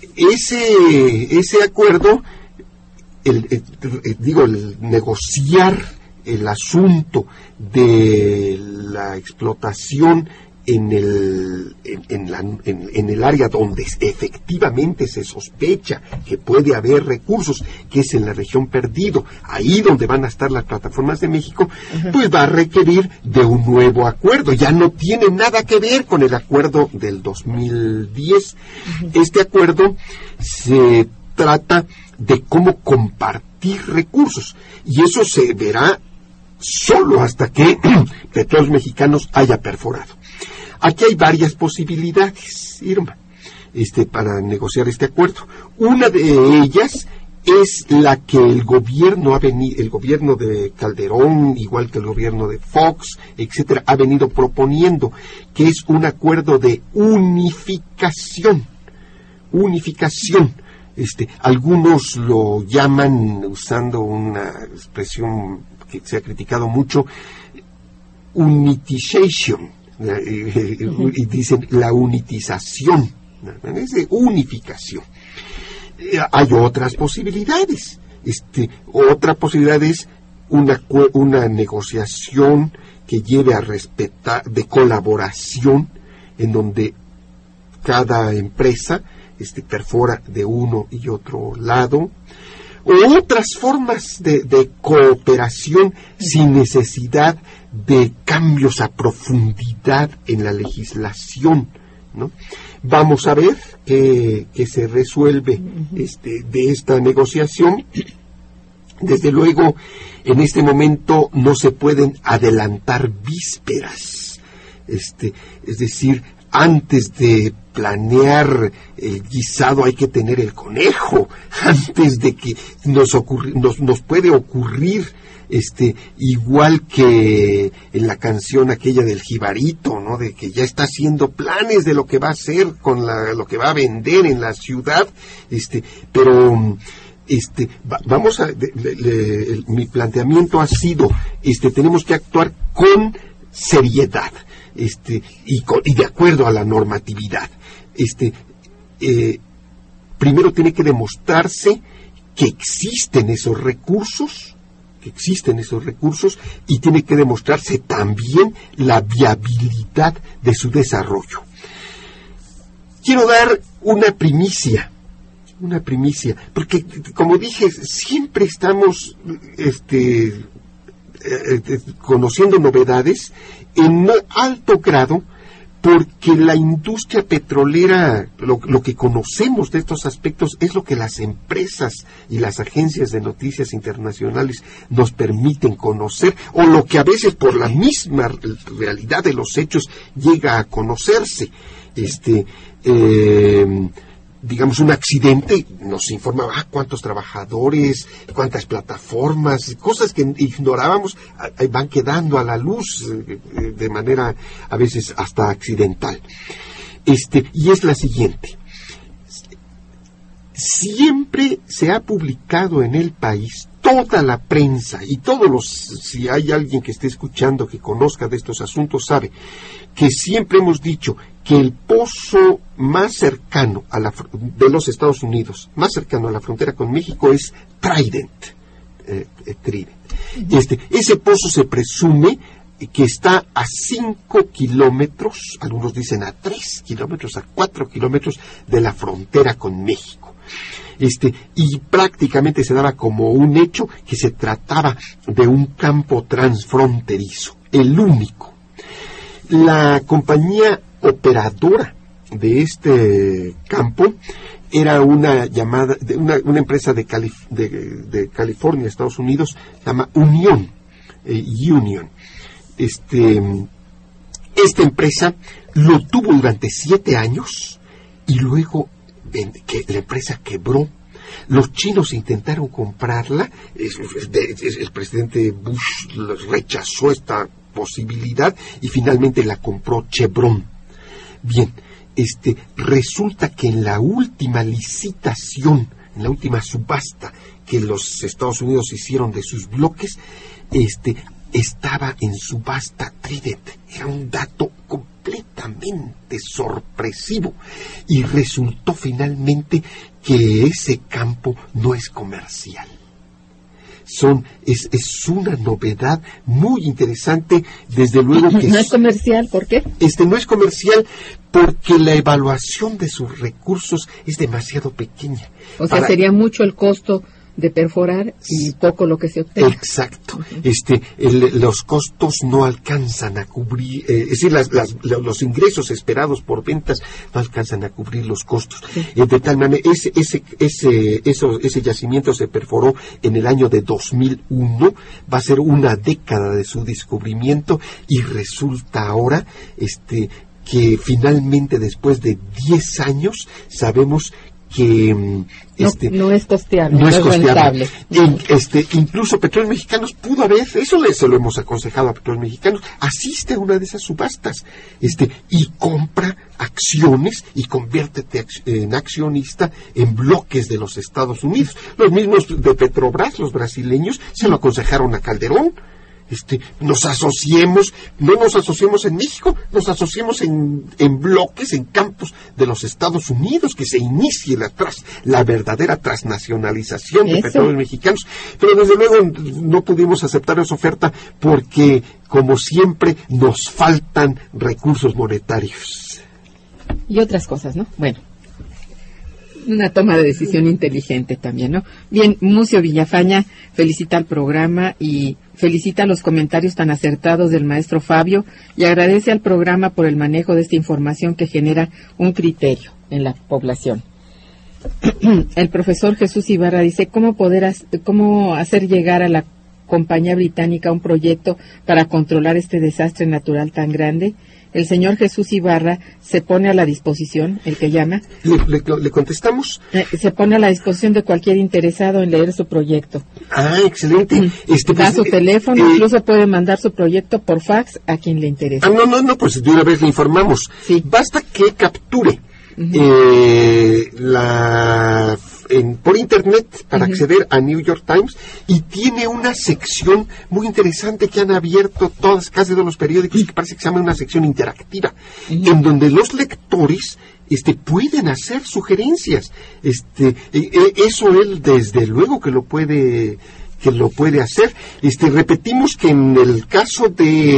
ese, ese acuerdo, El, el, el, digo, el negociar el asunto de la explotación en el, en, en, la, en, en el área donde efectivamente se sospecha que puede haber recursos, que es en la región Perdido, ahí donde van a estar las plataformas de México, uh-huh. pues va a requerir de un nuevo acuerdo. Ya no tiene nada que ver con el acuerdo del dos mil diez. Uh-huh. Este acuerdo se trata de cómo compartir recursos, y eso se verá solo hasta que Petróleos Mexicanos haya perforado. Aquí hay varias posibilidades, Irma, este, para negociar este acuerdo. Una de ellas es la que el gobierno ha venido, el gobierno de Calderón, igual que el gobierno de Fox, etcétera, ha venido proponiendo, que es un acuerdo de unificación, unificación. Este, algunos lo llaman, usando una expresión que se ha criticado mucho, unitization, uh-huh. y dicen la unitización, es de unificación. Hay otras posibilidades. Este, otra posibilidad es una, una negociación que lleve a respetar, de colaboración, en donde cada empresa Este, perfora de uno y otro lado, o otras formas de, de cooperación sin necesidad de cambios a profundidad en la legislación, ¿no? Vamos a ver qué, qué se resuelve este, de esta negociación. Desde luego, en este momento no se pueden adelantar vísperas, este, es decir, antes de planear el guisado hay que tener el conejo, antes de que nos, ocurri, nos, nos puede ocurrir, este, igual que en la canción aquella del jibarito, ¿no? De que ya está haciendo planes de lo que va a hacer con la, lo que va a vender en la ciudad, este, pero este, va, vamos a, de, le, le, el, mi planteamiento ha sido, este, tenemos que actuar con seriedad. Este, y, con, y de acuerdo a la normatividad. Este, eh, primero tiene que demostrarse que existen esos recursos, que existen esos recursos, y tiene que demostrarse también la viabilidad de su desarrollo. Quiero dar una primicia, una primicia, porque como dije, siempre estamos este, eh, conociendo novedades en alto grado, porque la industria petrolera, lo, lo que conocemos de estos aspectos es lo que las empresas y las agencias de noticias internacionales nos permiten conocer, o lo que a veces por la misma realidad de los hechos llega a conocerse. Este, eh, digamos, un accidente nos informaba ah, cuántos trabajadores, cuántas plataformas, cosas que ignorábamos eh, van quedando a la luz eh, de manera a veces hasta accidental. Este, y es la siguiente: siempre se ha publicado en el país, toda la prensa y todos los, si hay alguien que esté escuchando que conozca de estos asuntos, sabe que siempre hemos dicho que el pozo más cercano a la, de los Estados Unidos, más cercano a la frontera con México, es Trident. Eh, eh, Trident. Este, ese pozo se presume que está a cinco kilómetros, algunos dicen a tres kilómetros, a cuatro kilómetros de la frontera con México. Este, y prácticamente se daba como un hecho que se trataba de un campo transfronterizo, el único. La compañía operadora de este campo era una llamada, de una, una empresa de, Calif- de, de California, Estados Unidos, se llama Union, eh, Union. Este, esta empresa lo tuvo durante siete años y luego que la empresa quebró. Los chinos intentaron comprarla, el presidente Bush rechazó esta posibilidad y finalmente la compró Chevron. Bien, este, resulta que en la última licitación, en la última subasta que los Estados Unidos hicieron de sus bloques, este, estaba en subasta Trident. Era un dato completamente sorpresivo y resultó finalmente que ese campo no es comercial. Son, es, es una novedad muy interesante, desde luego que... ¿No es comercial? ¿Por qué? Este no es comercial porque la evaluación de sus recursos es demasiado pequeña. O sea, Para... sería mucho el costo de perforar y poco lo que se obtenga. Exacto. Uh-huh. Este, el, los costos no alcanzan a cubrir, eh, es decir, las, las, los ingresos esperados por ventas no alcanzan a cubrir los costos. Sí. Eh, de tal manera, ese, ese, ese, eso, ese yacimiento se perforó en el año de dos mil uno, va a ser una década de su descubrimiento y resulta ahora, este, que finalmente después de diez años sabemos que este, no, no es costeable, no, no es, es rentable. En, este, incluso Petróleos Mexicanos pudo haber, eso le, se lo hemos aconsejado a Petróleos Mexicanos, asiste a una de esas subastas, este, y compra acciones y conviértete en accionista en bloques de los Estados Unidos. Los mismos de Petrobras, los brasileños, se lo aconsejaron a Calderón. Este, nos asociemos, no nos asociemos en México, nos asociemos en, en bloques, en campos de los Estados Unidos, que se inicie la, tras, la verdadera transnacionalización de Petróleos Mexicanos. Pero desde luego no pudimos aceptar esa oferta porque, como siempre, nos faltan recursos monetarios. Y otras cosas, ¿no? Bueno, una toma de decisión inteligente también, ¿no? Bien, Mucio Villafaña felicita al programa y felicita los comentarios tan acertados del maestro Fabio y agradece al programa por el manejo de esta información que genera un criterio en la población. El profesor Jesús Ibarra dice, ¿cómo poder cómo hacer llegar a la compañía británica un proyecto para controlar este desastre natural tan grande? El señor Jesús Ibarra se pone a la disposición, el que llama. ¿Le, le, le contestamos? Eh, se pone a la disposición de cualquier interesado en leer su proyecto. Ah, excelente. Este, da pues, su eh, teléfono, eh, incluso puede mandar su proyecto por fax a quien le interese. Ah, no, no, no, pues de una vez le informamos. Sí. Basta que capture uh-huh. eh, la... En, por internet para uh-huh. acceder a New York Times y tiene una sección muy interesante que han abierto todas, casi todos los periódicos, que parece que se llama una sección interactiva, uh-huh. en donde los lectores este, pueden hacer sugerencias. Este, eh, eso él desde luego que lo puede, que lo puede hacer. Este, repetimos que en el caso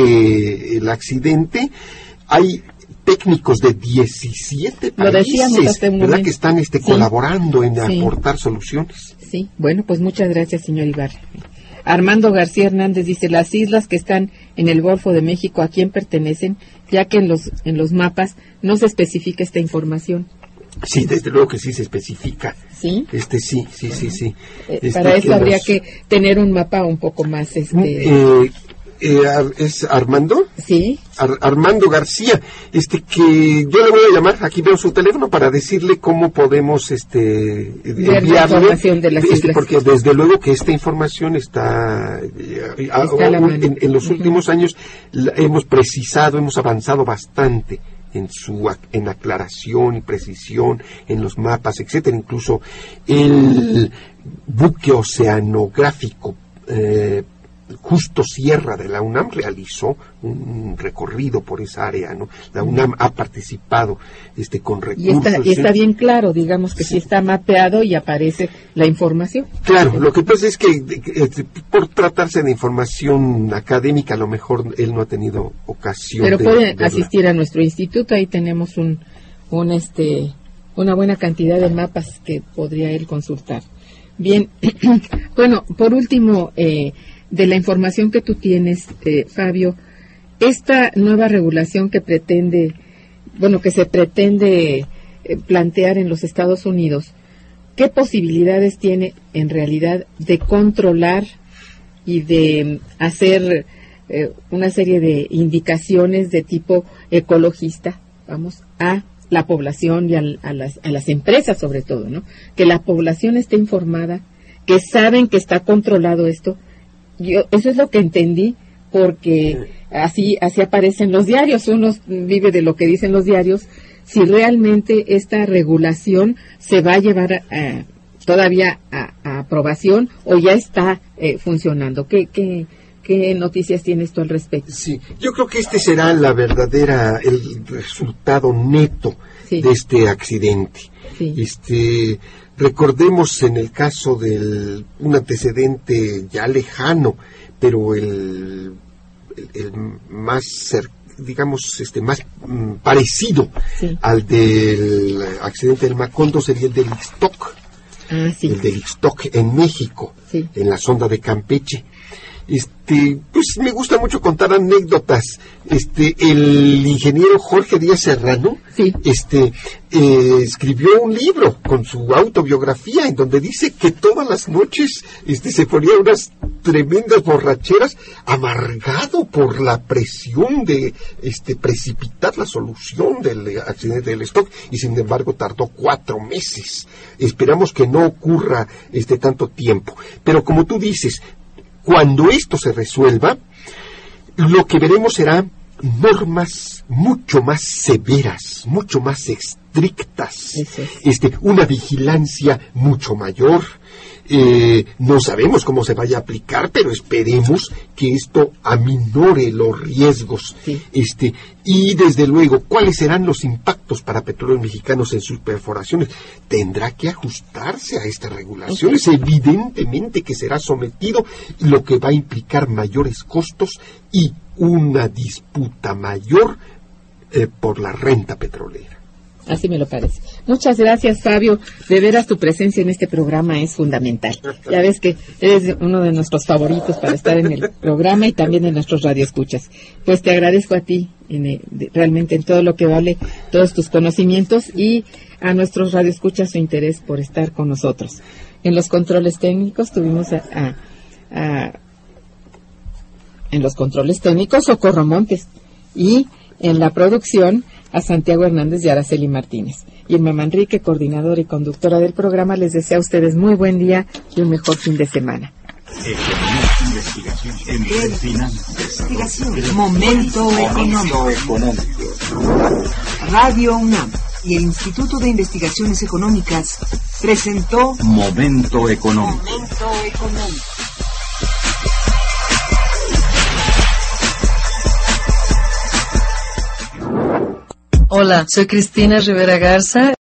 de el accidente hay técnicos de diecisiete países, ¿verdad?, que están este, sí. colaborando en sí. aportar soluciones. Sí, bueno, pues muchas gracias, señor Ibarra. Armando García Hernández dice, las islas que están en el Golfo de México, ¿a quién pertenecen? Ya que en los en los mapas no se especifica esta información. Sí, desde luego que sí se especifica. ¿Sí? Este, sí, sí, sí, sí. Eh, este, para eso que habría los... que tener un mapa un poco más... este eh, eh, ¿Es Armando? Sí. Ar Armando García, este que yo le voy a llamar, aquí veo su teléfono para decirle cómo podemos este enviarle la información de las este, islas. Porque desde luego que esta información está, eh, a, está a en, en los uh-huh. últimos años la, hemos precisado, hemos avanzado bastante en su en aclaración y precisión en los mapas, etcétera. Incluso el buque oceanográfico eh, Justo Sierra de la UNAM realizó un recorrido por esa área, ¿no? La UNAM ha participado este con recursos. Y está, y está bien claro, digamos que sí. sí está mapeado y aparece la información. Claro, lo que pasa es que eh, por tratarse de información académica, a lo mejor él no ha tenido ocasión. Pero de puede verla. asistir a nuestro instituto, ahí tenemos un, un este, una buena cantidad de mapas que podría él consultar. Bien, bueno, por último, eh, de la información que tú tienes, eh, Fabio, esta nueva regulación que pretende, bueno, que se pretende eh, plantear en los Estados Unidos, ¿qué posibilidades tiene en realidad de controlar y de hacer eh, una serie de indicaciones de tipo ecologista, vamos, a la población y a, a, las, a las empresas sobre todo, ¿no? Que la población esté informada, que saben que está controlado esto? Yo, eso es lo que entendí, porque así así aparece en los diarios, uno vive de lo que dicen los diarios. Si realmente esta regulación se va a llevar a, a, todavía a, a aprobación o ya está eh, funcionando. ¿Qué, qué, ¿Qué noticias tienes tú al respecto? Sí, yo creo que este será la verdadera, el resultado neto sí. de este accidente. Sí. Este... Recordemos en el caso del un antecedente ya lejano, pero el, el, el más cer, digamos este más mm, parecido sí. al del accidente del Macondo sería el del Ixtoc, ah, sí. el del Ixtoc en México, sí. en la sonda de Campeche. Este, pues me gusta mucho contar anécdotas. Este, el ingeniero Jorge Díaz Serrano, sí. este, eh, escribió un libro con su autobiografía en donde dice que todas las noches, este, se ponía unas tremendas borracheras, amargado por la presión de, este, precipitar la solución del accidente del stock, y sin embargo tardó cuatro meses. Esperamos que no ocurra, este, tanto tiempo. Pero como tú dices, cuando esto se resuelva, lo que veremos será normas mucho más severas, mucho más estrictas, Eso es. este, una vigilancia mucho mayor. Eh, no sabemos cómo se vaya a aplicar, pero esperemos que esto aminore los riesgos. Sí. Este, y desde luego, ¿cuáles serán los impactos para Petróleos Mexicanos en sus perforaciones? Tendrá que ajustarse a estas regulaciones. Okay. Evidentemente que será sometido, lo que va a implicar mayores costos y una disputa mayor eh, por la renta petrolera. Así me lo parece. Muchas gracias, Fabio. De veras, tu presencia en este programa es fundamental. Ya ves que eres uno de nuestros favoritos para estar en el programa y también en nuestros radioescuchas. Pues te agradezco a ti, en, de, realmente en todo lo que vale, todos tus conocimientos, y a nuestros radioescuchas su interés por estar con nosotros. En los controles técnicos tuvimos a, a, a en los controles técnicos Socorro Montes, y en la producción a Santiago Hernández y Araceli Martínez. Y Irma Manrique, coordinadora y conductora del programa, les desea a ustedes muy buen día y un mejor fin de semana. Investigación. Investigación. Momento económico. Radio UNAM y el Instituto de Investigaciones Económicas presentó Momento económico. Momento económico. Hola, soy Cristina Rivera Garza.